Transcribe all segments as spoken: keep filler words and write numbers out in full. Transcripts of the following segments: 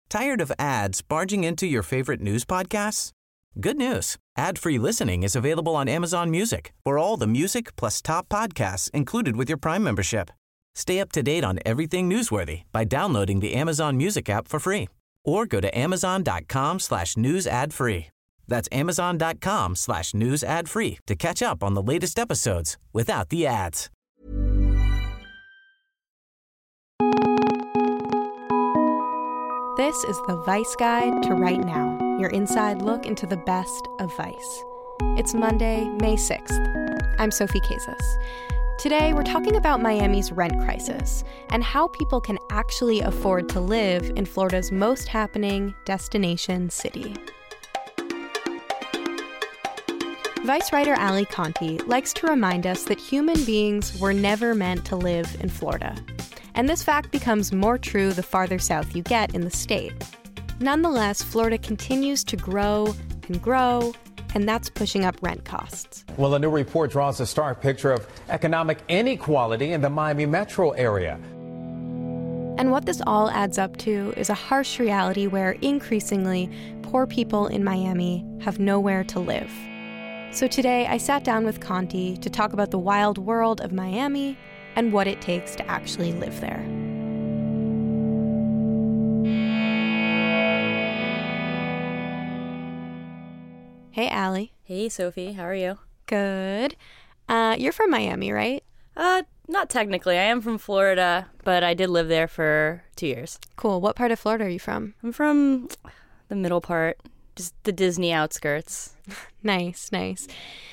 Tired of ads barging into your favorite news podcasts? Good news. Ad-free listening is available on Amazon Music for all the music plus top podcasts included with your Prime membership. Stay up to date on everything newsworthy by downloading the Amazon Music app for free or go to amazon.com slash news ad free. That's amazon.com slash news ad free to catch up on the latest episodes without the ads. This is the Vice Guide to Right Now, your inside look into the best of Vice. It's Monday, May sixth. I'm Sophie Casas. Today, we're talking about Miami's rent crisis and how people can actually afford to live in Florida's most happening destination city. Vice writer Ali Conti likes to remind us that human beings were never meant to live in Florida. And this fact becomes more true the farther south you get in the state. Nonetheless, Florida continues to grow and grow, and that's pushing up rent costs. Well, a new report draws a stark picture of economic inequality in the Miami metro area. And what this all adds up to is a harsh reality where increasingly poor people in Miami have nowhere to live. So today, I sat down with Conti to talk about the wild world of Miami and what it takes to actually live there. Hey, Ali. Hey, Sophie. How are you? Good. Uh, you're from Miami, right? Uh, not technically. I am from Florida, but I did live there for two years. Cool. What part of Florida are you from? I'm from the middle part, just the Disney outskirts. Nice, nice.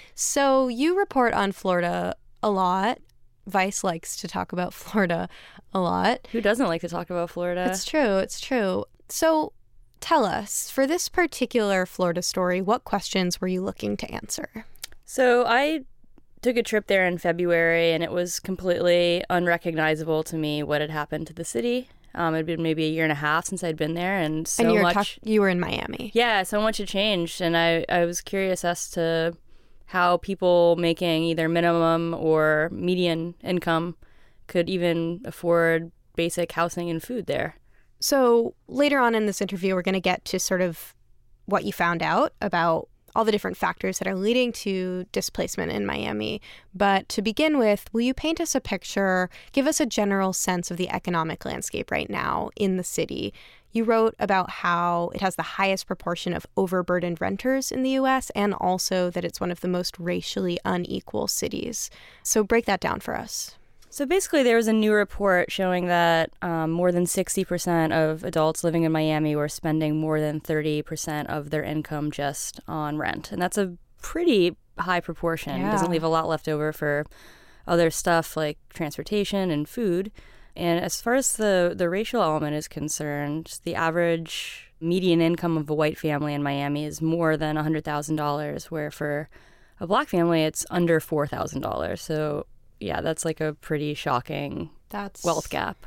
So you report on Florida a lot. Vice likes to talk about Florida a lot. Who doesn't like to talk about Florida? It's true. It's true. So tell us, for this particular Florida story, what questions were you looking to answer? So I took a trip there in February, and it was completely unrecognizable to me what had happened to the city. Um, it had been maybe a year and a half since I'd been there, and so and you were much... Talk- you were in Miami. Yeah, so much had changed, and I, I was curious as to how people making either minimum or median income could even afford basic housing and food there. So later on in this interview, we're going to get to sort of what you found out about all the different factors that are leading to displacement in Miami. But to begin with, will you paint us a picture, give us a general sense of the economic landscape right now in the city? You wrote about how it has the highest proportion of overburdened renters in the U S and also that it's one of the most racially unequal cities. So break that down for us. So basically, there was a new report showing that um, more than sixty percent of adults living in Miami were spending more than thirty percent of their income just on rent. And that's a pretty high proportion. Yeah. It doesn't leave a lot left over for other stuff like transportation and food. And as far as the, the racial element is concerned, the average median income of a white family in Miami is more than one hundred thousand dollars, where for a black family, it's under four thousand dollars. So, yeah, that's like a pretty shocking That's wealth gap.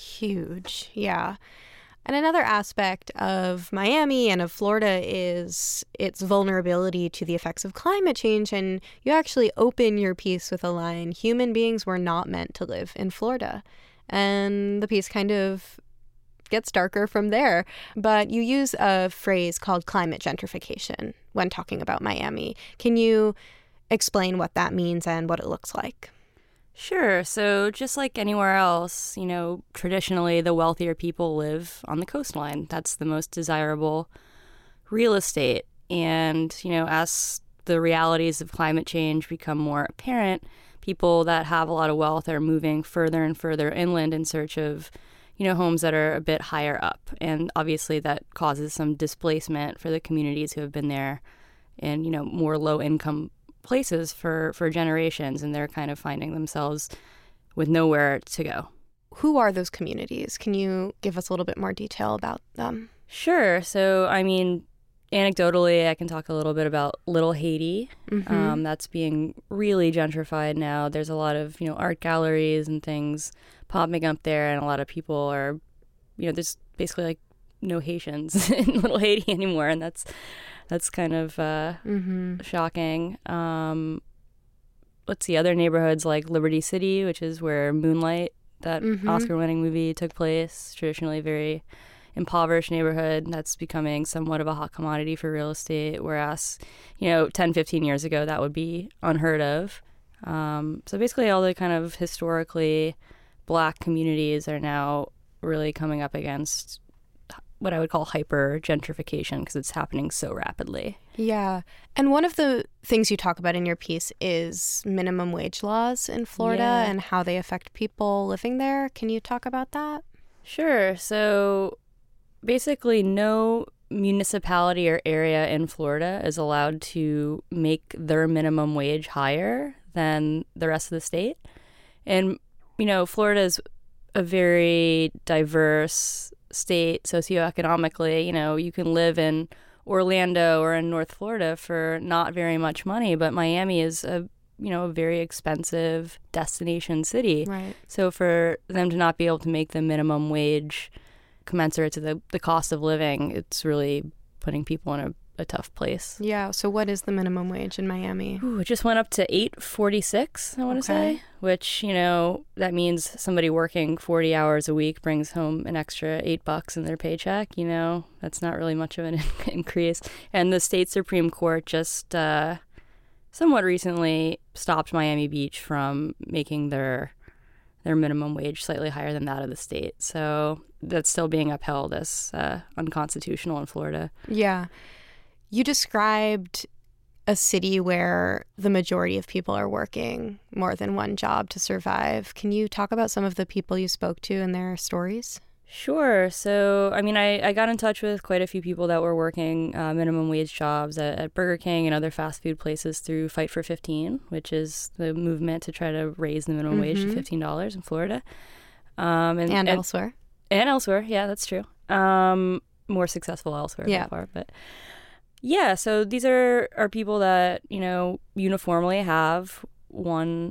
Huge, yeah. And another aspect of Miami and of Florida is its vulnerability to the effects of climate change. And you actually open your piece with a line, human beings were not meant to live in Florida. And the piece kind of gets darker from there. But you use a phrase called climate gentrification when talking about Miami. Can you explain what that means and what it looks like? Sure. So just like anywhere else, you know, traditionally the wealthier people live on the coastline. That's the most desirable real estate. And, you know, as the realities of climate change become more apparent, people that have a lot of wealth are moving further and further inland in search of, you know, homes that are a bit higher up. And obviously that causes some displacement for the communities who have been there in, you know, more low income places for, for generations. And they're kind of finding themselves with nowhere to go. Who are those communities? Can you give us a little bit more detail about them? Sure. So, I mean, anecdotally, I can talk a little bit about Little Haiti. Mm-hmm. Um, that's being really gentrified now. There's a lot of, you know, art galleries and things popping up there, and a lot of people are, you know, there's basically like no Haitians in Little Haiti anymore, and that's that's kind of uh, mm-hmm. shocking. Um, let's see, other neighborhoods like Liberty City, which is where Moonlight, that mm-hmm. Oscar-winning movie, took place, traditionally very impoverished neighborhood that's becoming somewhat of a hot commodity for real estate, whereas, you know, ten, fifteen years ago, that would be unheard of. Um, so basically all the kind of historically Black communities are now really coming up against what I would call hyper gentrification because it's happening so rapidly. Yeah. And one of the things you talk about in your piece is minimum wage laws in Florida Yeah. and how they affect people living there. Can you talk about that? Sure. So basically no municipality or area in Florida is allowed to make their minimum wage higher than the rest of the state. And, you know, Florida is a very diverse state socioeconomically. You know, you can live in Orlando or in North Florida for not very much money, but Miami is a, you know, a very expensive destination city. Right. So for them to not be able to make the minimum wage commensurate to the, the cost of living, it's really putting people in a, a tough place. Yeah. So what is the minimum wage in Miami? Ooh, it just went up to eight forty-six, I want to Okay. say, which, you know, that means somebody working forty hours a week brings home an extra eight bucks in their paycheck. You know, that's not really much of an increase. And the state Supreme Court just uh, somewhat recently stopped Miami Beach from making their their minimum wage slightly higher than that of the state. So that's still being upheld as uh, unconstitutional in Florida. Yeah. You described a city where the majority of people are working more than one job to survive. Can you talk about some of the people you spoke to and their stories? Sure. So, I mean, I, I got in touch with quite a few people that were working uh, minimum wage jobs at, at Burger King and other fast food places through Fight for fifteen, which is the movement to try to raise the minimum Mm-hmm. wage to fifteen dollars in Florida. Um, And, and, elsewhere. And elsewhere. Yeah, that's true. Um, more successful elsewhere Yeah. so far. But yeah, so these are, are people that, you know, uniformly have one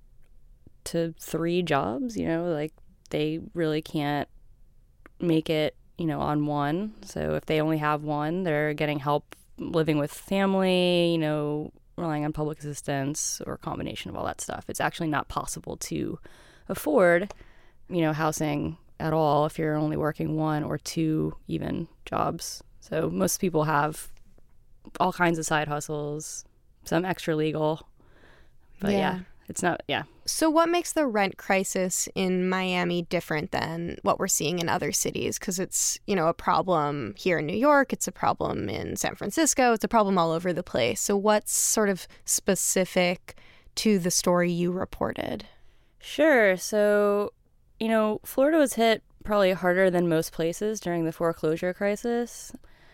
to three jobs, you know, like they really can't make it, you know, on one. So if they only have one, they're getting help living with family, you know, relying on public assistance or a combination of all that stuff. It's actually not possible to afford, you know, housing at all if you're only working one or two even jobs. So most people have all kinds of side hustles, some extra legal. But yeah, Yeah. it's not, yeah. So what makes the rent crisis in Miami different than what we're seeing in other cities? Because it's, you know, a problem here in New York. It's a problem in San Francisco. It's a problem all over the place. So what's sort of specific to the story you reported? Sure. So, you know, Florida was hit probably harder than most places during the foreclosure crisis.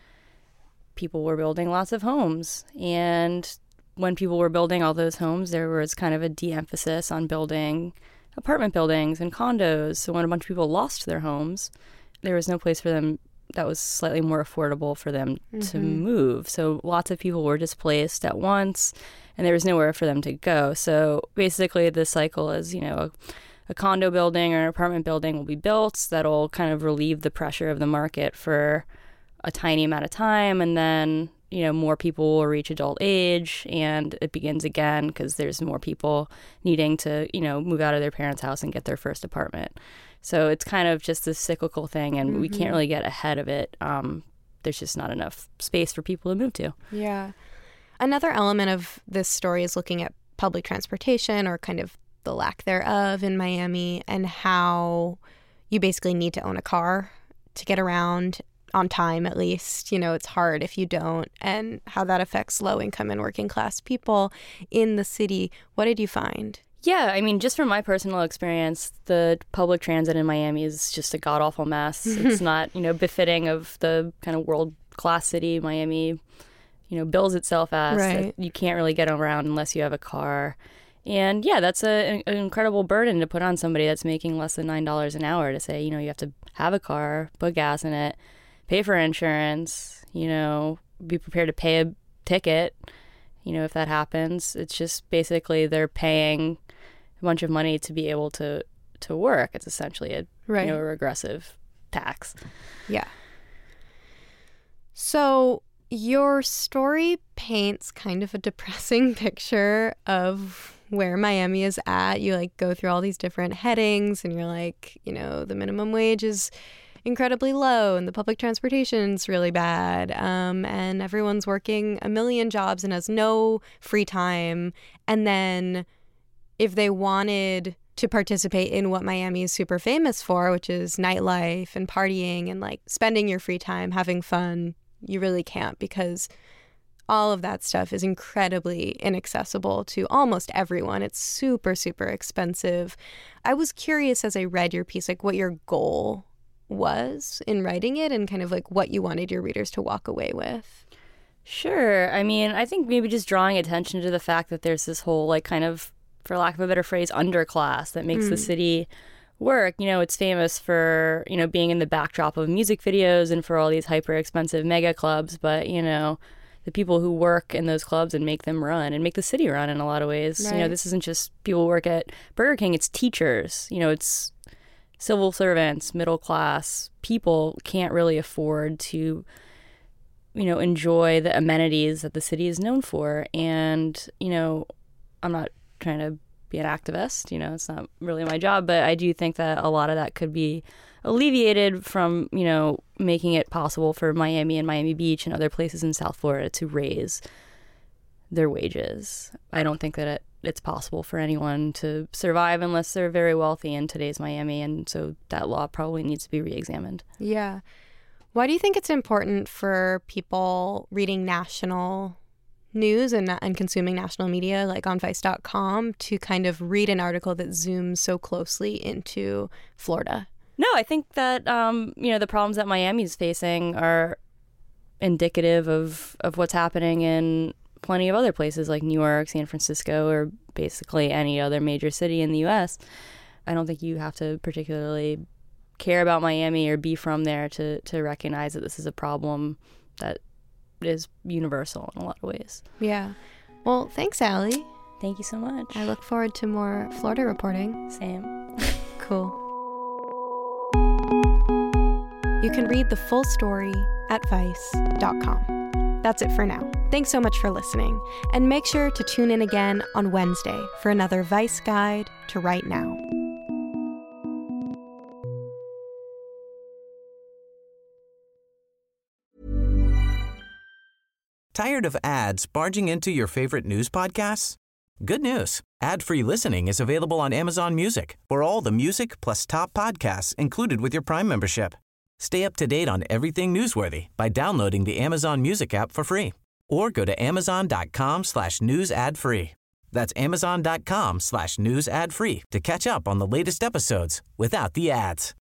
People were building lots of homes. And when people were building all those homes, there was kind of a de-emphasis on building apartment buildings and condos. So when a bunch of people lost their homes, there was no place for them that was slightly more affordable for them mm-hmm. to move. So lots of people were displaced at once, and there was nowhere for them to go. So basically the cycle is, you know, a, a condo building or an apartment building will be built that'll kind of relieve the pressure of the market for a tiny amount of time, and then, you know, more people will reach adult age and it begins again because there's more people needing to, you know, move out of their parents' house and get their first apartment. So it's kind of just this cyclical thing, and mm-hmm. we can't really get ahead of it. Um, there's just not enough space for people to move to. Yeah. Another element of this story is looking at public transportation, or kind of the lack thereof in Miami, and how you basically need to own a car to get around on time, at least. You know, it's hard if you don't, and how that affects low-income and working-class people in the city. What did you find? Yeah, I mean, just from my personal experience, the public transit in Miami is just a god-awful mess. It's not, you know, befitting of the kind of world-class city Miami, you know, bills itself as. Right. You can't really get around unless you have a car. And yeah, that's a, an incredible burden to put on somebody that's making less than nine dollars an hour, to say, you know, you have to have a car, put gas in it, pay for insurance, you know, be prepared to pay a ticket, you know, if that happens. It's just basically they're paying a bunch of money to be able to, to work. It's essentially a, right. you know, a regressive tax. Yeah. So your story paints kind of a depressing picture of where Miami is at. You like go through all these different headings, and you're like, you know, the minimum wage is incredibly low and the public transportation's really bad, um, and everyone's working a million jobs and has no free time. And then if they wanted to participate in what Miami is super famous for, which is nightlife and partying and like spending your free time, having fun, you really can't, because all of that stuff is incredibly inaccessible to almost everyone. It's super, super expensive. I was curious as I read your piece, like what your goal was in writing it and kind of like what you wanted your readers to walk away with. Sure. I mean, I think maybe just drawing attention to the fact that there's this whole like kind of, for lack of a better phrase, underclass that makes mm. the city work. You know, it's famous for, you know, being in the backdrop of music videos and for all these hyper expensive mega clubs. But, you know, the people who work in those clubs and make them run and make the city run in a lot of ways. Right. You know, this isn't just people who work at Burger King, it's teachers. You know, it's civil servants, middle class people can't really afford to, you know, enjoy the amenities that the city is known for. And, you know, I'm not trying to be an activist, you know, it's not really my job, but I do think that a lot of that could be alleviated from, you know, making it possible for Miami and Miami Beach and other places in South Florida to raise their wages. I don't think that it, it's possible for anyone to survive unless they're very wealthy in today's Miami, and so that law probably needs to be re-examined. Yeah. Why do you think it's important for people reading national news and and consuming national media like on Vice dot com to kind of read an article that zooms so closely into Florida? No, I think that, um, you know, the problems that Miami's facing are indicative of, of what's happening in plenty of other places like New York, San Francisco, or basically any other major city in the U S. I don't think you have to particularly care about Miami or be from there to, to recognize that this is a problem that is universal in a lot of ways. Yeah. Well, thanks, Allie. Thank you so much. I look forward to more Florida reporting. Same. Cool. You can read the full story at vice dot com. That's it for now. Thanks so much for listening. And make sure to tune in again on Wednesday for another Vice Guide to Right Now. Tired of ads barging into your favorite news podcasts? Good news. Ad-free listening is available on Amazon Music for all the music plus top podcasts included with your Prime membership. Stay up to date on everything newsworthy by downloading the Amazon Music app for free or go to amazon.com slash news ad free. That's amazon.com slash news ad free to catch up on the latest episodes without the ads.